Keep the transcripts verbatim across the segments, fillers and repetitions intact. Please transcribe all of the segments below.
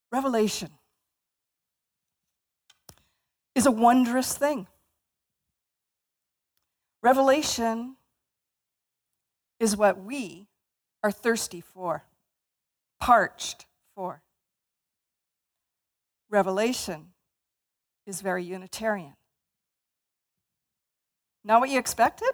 Revelation is a wondrous thing. Revelation is what we are thirsty for, parched for. Revelation is very Unitarian. Not what you expected?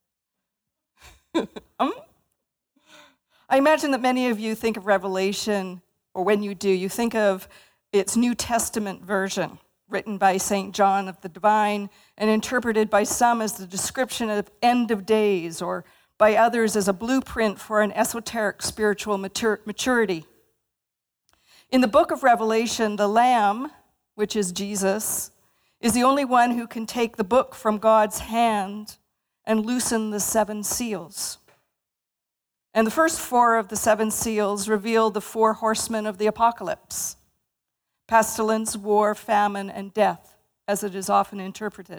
um? I imagine that many of you think of Revelation, or when you do, you think of its New Testament version, written by Saint John of the Divine and interpreted by some as the description of end of days, or by others as a blueprint for an esoteric spiritual matur- maturity. In the book of Revelation, the Lamb, which is Jesus, is the only one who can take the book from God's hand and loosen the seven seals. And the first four of the seven seals reveal the four horsemen of the apocalypse: pestilence, war, famine, and death, as it is often interpreted.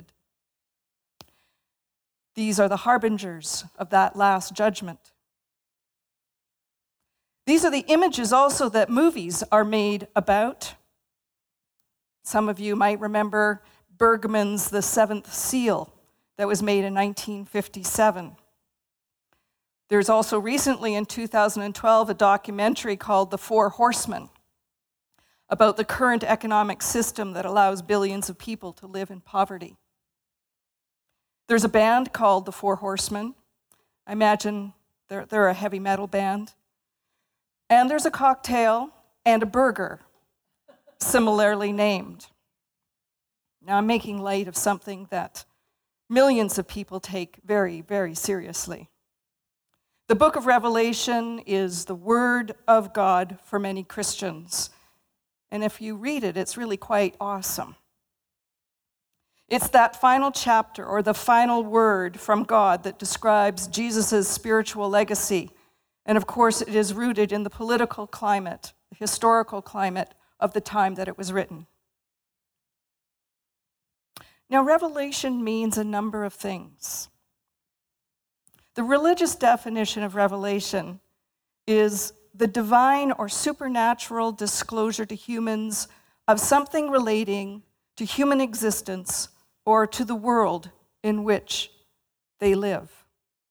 These are the harbingers of that last judgment. These are the images also that movies are made about. Some of you might remember Bergman's The Seventh Seal that was made in nineteen fifty-seven. There's also recently in two thousand twelve a documentary called The Four Horsemen about the current economic system that allows billions of people to live in poverty. There's a band called The Four Horsemen. I imagine they're, they're a heavy metal band. And there's a cocktail and a burger, similarly named. Now, I'm making light of something that millions of people take very, very seriously. The book of Revelation is the word of God for many Christians. And if you read it, it's really quite awesome. It's that final chapter, or the final word from God, that describes Jesus' spiritual legacy. And of course, it is rooted in the political climate, the historical climate of the time that it was written. Now, Revelation means a number of things. The religious definition of revelation is the divine or supernatural disclosure to humans of something relating to human existence or to the world in which they live.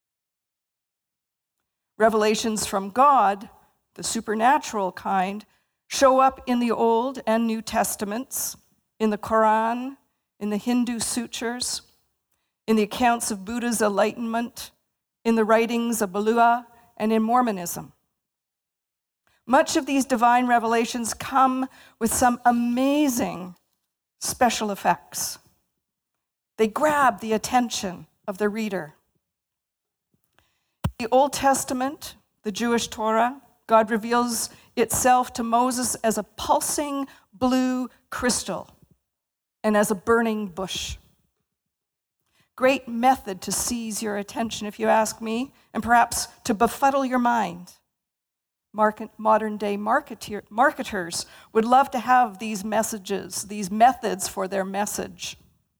Revelations from God, the supernatural kind, show up in the Old and New Testaments, in the Quran, in the Hindu sutras, in the accounts of Buddha's enlightenment, in the writings of Buddha, and in Mormonism. Much of these divine revelations come with some amazing special effects. They grab the attention of the reader. In the Old Testament, the Jewish Torah, God reveals itself to Moses as a pulsing blue crystal and as a burning bush. Great method to seize your attention, if you ask me, and perhaps to befuddle your mind. Market, modern-day marketeer, marketers would love to have these messages, these methods for their message.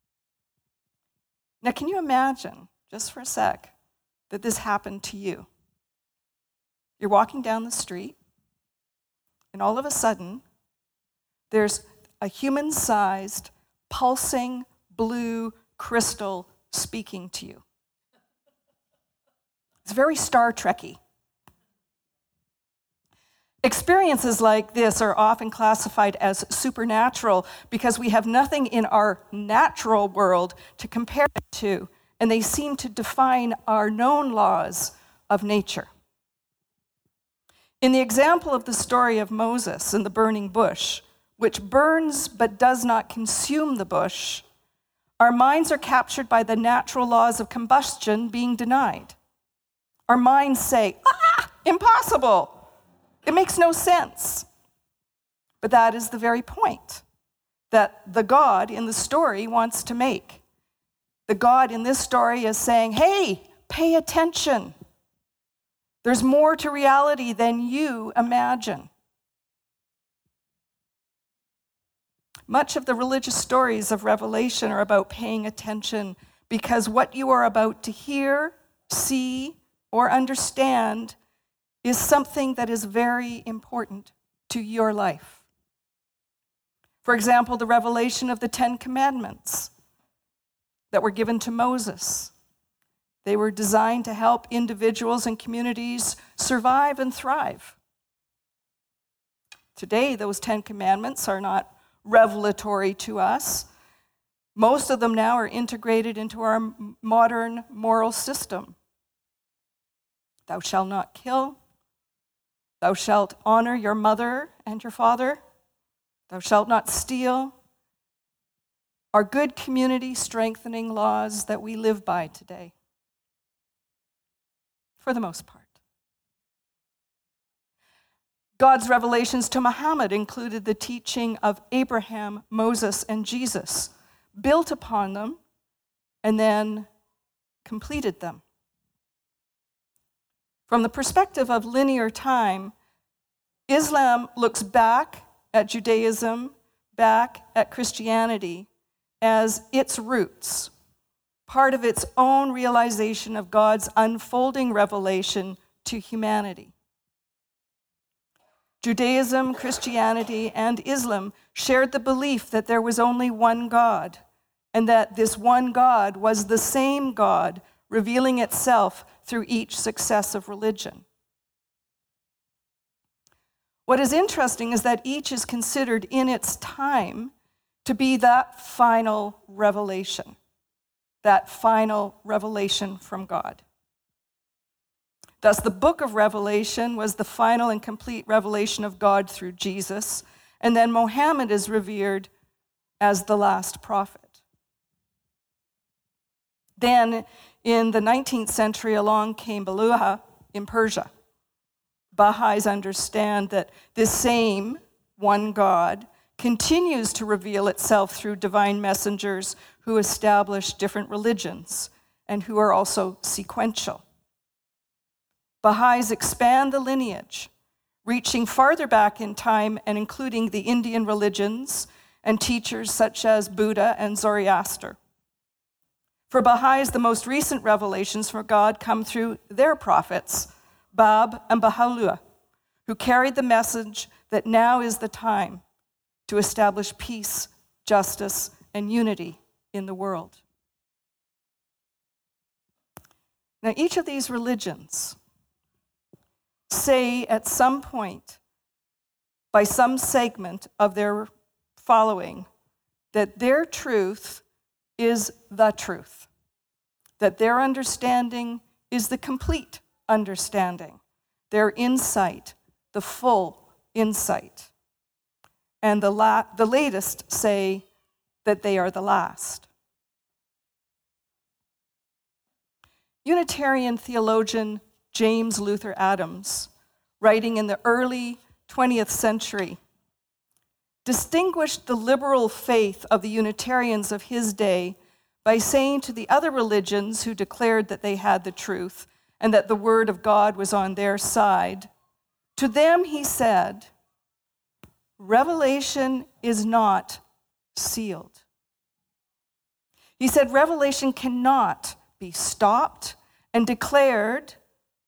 Now, can you imagine, just for a sec, that this happened to you? You're walking down the street, and all of a sudden, there's a human-sized, pulsing blue crystal speaking to you. It's very Star Trek-y. Experiences like this are often classified as supernatural because we have nothing in our natural world to compare it to, and they seem to define our known laws of nature. In the example of the story of Moses and the burning bush, which burns but does not consume the bush, our minds are captured by the natural laws of combustion being denied. Our minds say, ah, impossible. It makes no sense. But that is the very point that the God in the story wants to make. The God in this story is saying, hey, pay attention. There's more to reality than you imagine. Much of the religious stories of Revelation are about paying attention because what you are about to hear, see, or understand is something that is very important to your life. For example, the revelation of the Ten Commandments that were given to Moses. They were designed to help individuals and communities survive and thrive. Today, those Ten Commandments are not revelatory to us. Most of them now are integrated into our modern moral system. Thou shalt not kill. Thou shalt honor your mother and your father. Thou shalt not steal. Are good community strengthening laws that we live by today, for the most part. God's revelations to Muhammad included the teaching of Abraham, Moses, and Jesus, built upon them, and then completed them. From the perspective of linear time, Islam looks back at Judaism, back at Christianity, as its roots, part of its own realization of God's unfolding revelation to humanity. Judaism, Christianity, and Islam shared the belief that there was only one God, and that this one God was the same God revealing itself through each successive religion. What is interesting is that each is considered in its time to be that final revelation, that final revelation from God. Thus, the book of Revelation was the final and complete revelation of God through Jesus, and then Muhammad is revered as the last prophet. Then, in the nineteenth century, along came Bahá'u'lláh in Persia. Baha'is understand that this same one God continues to reveal itself through divine messengers who establish different religions and who are also sequential. Baha'is expand the lineage, reaching farther back in time and including the Indian religions and teachers such as Buddha and Zoroaster. For Baha'is, the most recent revelations from God come through their prophets, Bab and Baha'u'lláh, who carried the message that now is the time to establish peace, justice, and unity in the world. Now, each of these religions say at some point, by some segment of their following, that their truth is the truth, that their understanding is the complete understanding, their insight, the full insight. And the, la- the latest say that they are the last. Unitarian theologian James Luther Adams, writing in the early twentieth century, distinguished the liberal faith of the Unitarians of his day by saying to the other religions who declared that they had the truth and that the word of God was on their side, to them he said, revelation is not sealed. He said revelation cannot be stopped and declared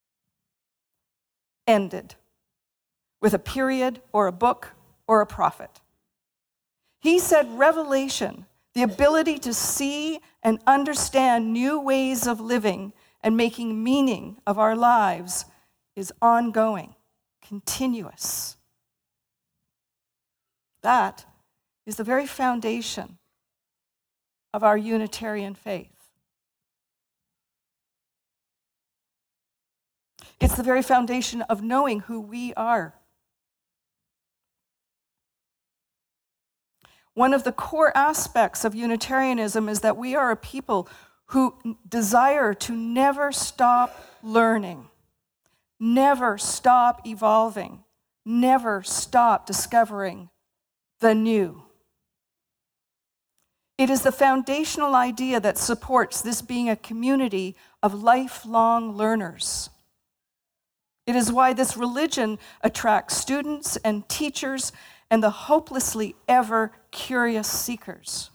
ended with a period or a book or a prophet. He said revelation, the ability to see and understand new ways of living and making meaning of our lives, is ongoing, continuous. That is the very foundation of our Unitarian faith. It's the very foundation of knowing who we are. One of the core aspects of Unitarianism is that we are a people who desire to never stop learning, never stop evolving, never stop discovering the new. It is the foundational idea that supports this being a community of lifelong learners. It is why this religion attracts students and teachers and the hopelessly ever curious seekers.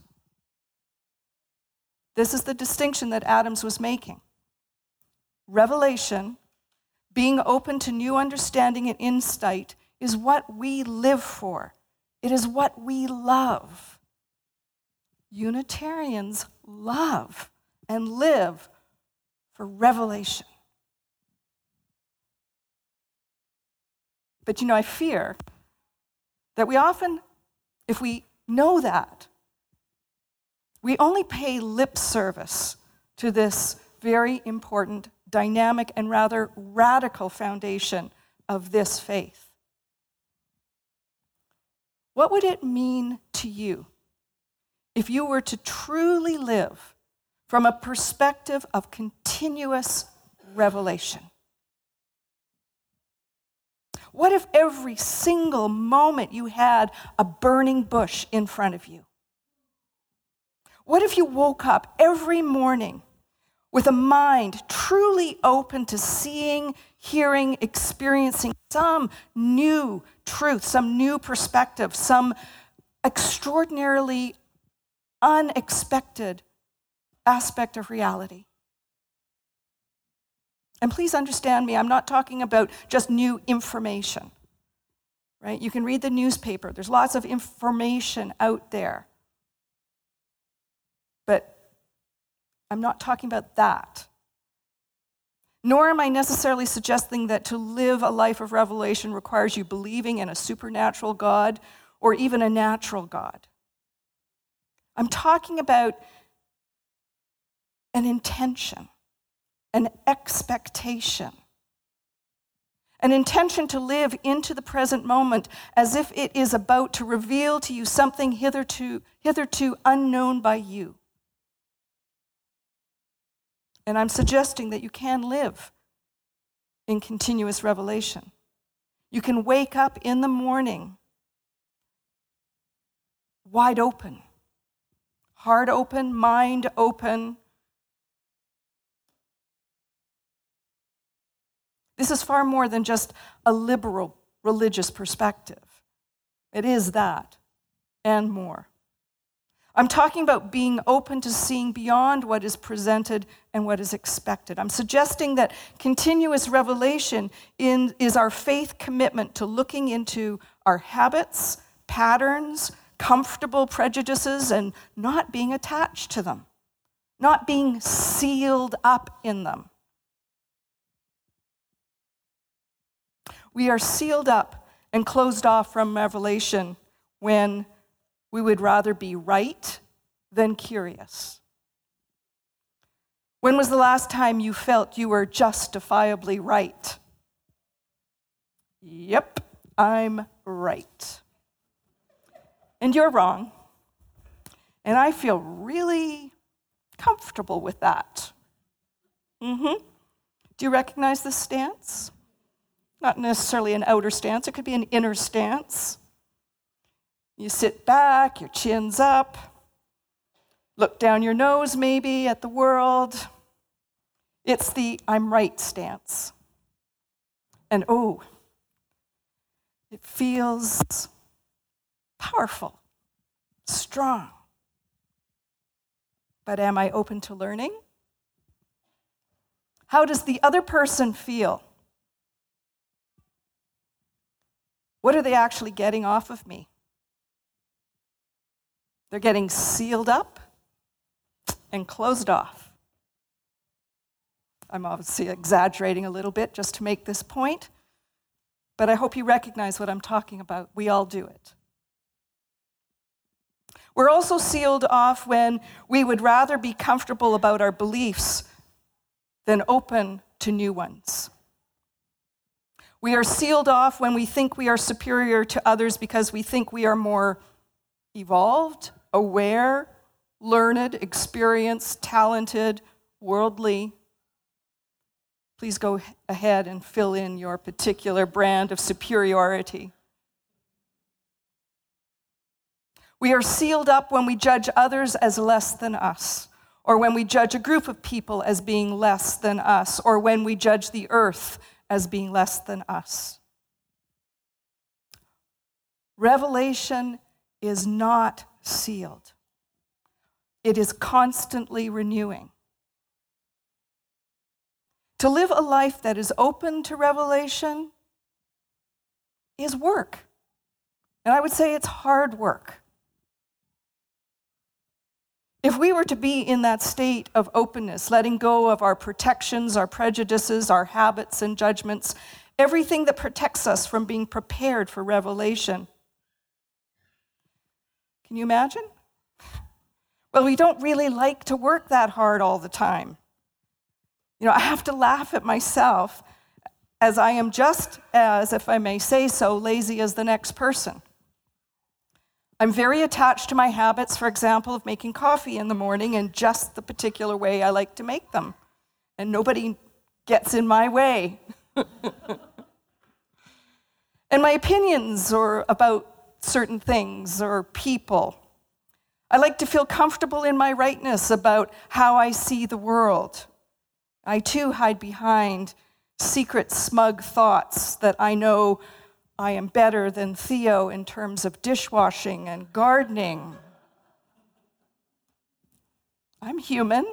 This is the distinction that Adams was making. Revelation, being open to new understanding and insight, is what we live for It is what we love. Unitarians love and live for revelation. But you know, I fear that we often, if we know that, we only pay lip service to this very important, dynamic, and rather radical foundation of this faith. What would it mean to you if you were to truly live from a perspective of continuous revelation? What if every single moment you had a burning bush in front of you? What if you woke up every morning with a mind truly open to seeing, hearing, experiencing some new truth, some new perspective, some extraordinarily unexpected aspect of reality? And please understand me, I'm not talking about just new information, right? You can read the newspaper. There's lots of information out there. But I'm not talking about that. Nor am I necessarily suggesting that to live a life of revelation requires you believing in a supernatural God or even a natural God. I'm talking about an intention, an expectation, an intention to live into the present moment as if it is about to reveal to you something hitherto, hitherto unknown by you. And I'm suggesting that you can live in continuous revelation. You can wake up in the morning wide open, heart open, mind open. This is far more than just a liberal religious perspective. It is that and more. I'm talking about being open to seeing beyond what is presented and what is expected. I'm suggesting that continuous revelation in, is our faith commitment to looking into our habits, patterns, comfortable prejudices, and not being attached to them, not being sealed up in them. We are sealed up and closed off from revelation when we would rather be right than curious. When was the last time you felt you were justifiably right? Yep, I'm right. And you're wrong. And I feel really comfortable with that. Mm-hmm. Do you recognize this stance? Not necessarily an outer stance, it could be an inner stance. You sit back, your chin's up, look down your nose maybe at the world. It's the I'm right stance. And oh, it feels powerful, strong. But am I open to learning? How does the other person feel? What are they actually getting off of me? They're getting sealed up and closed off. I'm obviously exaggerating a little bit just to make this point, but I hope you recognize what I'm talking about. We all do it. We're also sealed off when we would rather be comfortable about our beliefs than open to new ones. We are sealed off when we think we are superior to others because we think we are more evolved, aware, learned, experienced, talented, worldly. Please go ahead and fill in your particular brand of superiority. We are sealed up when we judge others as less than us, or when we judge a group of people as being less than us, or when we judge the earth as being less than us. Revelation is not sealed. It is constantly renewing. To live a life that is open to revelation is work. And I would say it's hard work. If we were to be in that state of openness, letting go of our protections, our prejudices, our habits and judgments, everything that protects us from being prepared for revelation. Can you imagine? Well, we don't really like to work that hard all the time. You know, I have to laugh at myself as I am just as, if I may say so, lazy as the next person. I'm very attached to my habits, for example, of making coffee in the morning in just the particular way I like to make them. And nobody gets in my way. And my opinions or about certain things or people. I like to feel comfortable in my rightness about how I see the world. I too hide behind secret smug thoughts that I know I am better than Theo in terms of dishwashing and gardening. I'm human.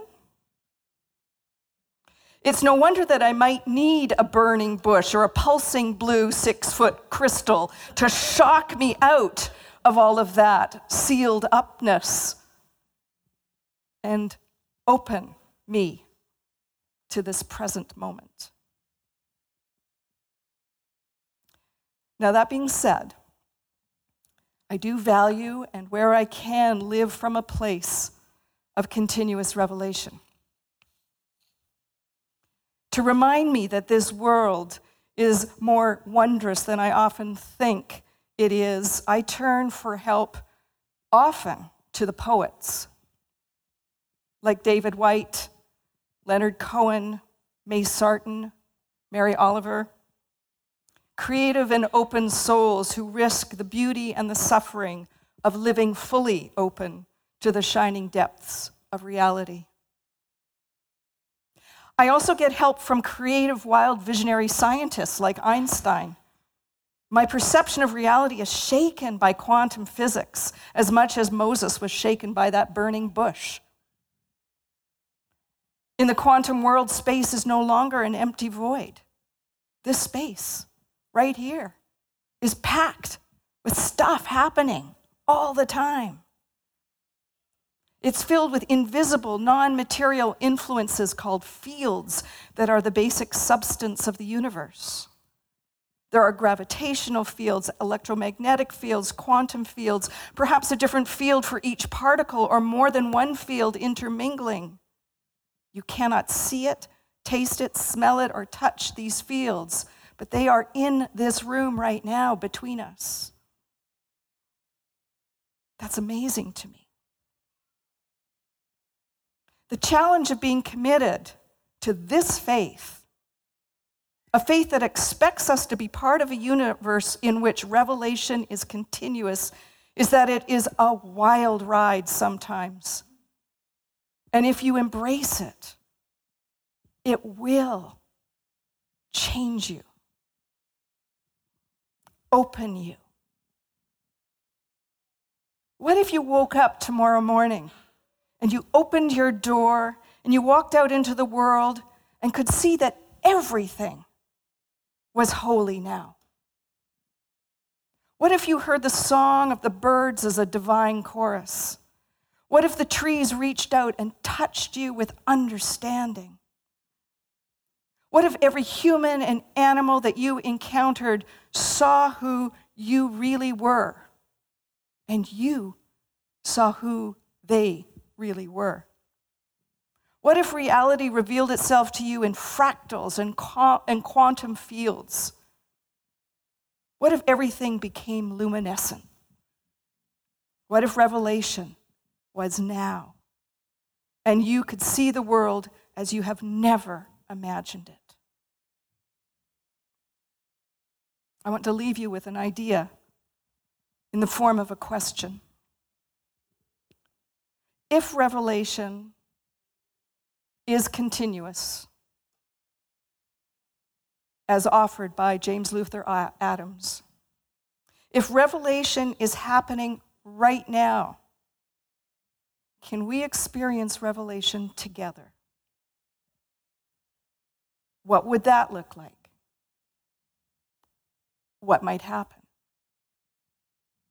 It's no wonder that I might need a burning bush or a pulsing blue six-foot crystal to shock me out of all of that sealed upness and open me to this present moment. Now, that being said, I do value and where I can live from a place of continuous revelation. To remind me that this world is more wondrous than I often think it is, I turn for help often to the poets, like David Whyte, Leonard Cohen, May Sarton, Mary Oliver, creative and open souls who risk the beauty and the suffering of living fully open to the shining depths of reality. I also get help from creative, wild, visionary scientists like Einstein. My perception of reality is shaken by quantum physics as much as Moses was shaken by that burning bush. In the quantum world, space is no longer an empty void. This space, right here, is packed with stuff happening all the time. It's filled with invisible, non-material influences called fields that are the basic substance of the universe. There are gravitational fields, electromagnetic fields, quantum fields, perhaps a different field for each particle or more than one field intermingling. You cannot see it, taste it, smell it, or touch these fields, but they are in this room right now between us. That's amazing to me. The challenge of being committed to this faith, a faith that expects us to be part of a universe in which revelation is continuous, is that it is a wild ride sometimes. And if you embrace it, it will change you, open you. What if you woke up tomorrow morning and you opened your door and you walked out into the world and could see that everything was holy now? What if you heard the song of the birds as a divine chorus? What if the trees reached out and touched you with understanding? What if every human and animal that you encountered saw who you really were, and you saw who they really were? What if reality revealed itself to you in fractals and, qu- and quantum fields? What if everything became luminescent? What if revelation was now, and you could see the world as you have never imagined it? I want to leave you with an idea in the form of a question. If revelation is continuous, as offered by James Luther Adams, if revelation is happening right now, can we experience revelation together? What would that look like? What might happen?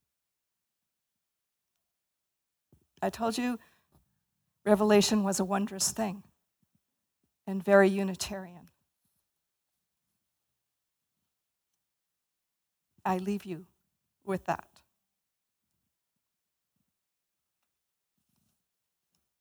I told you Revelation was a wondrous thing and very Unitarian. I leave you with that.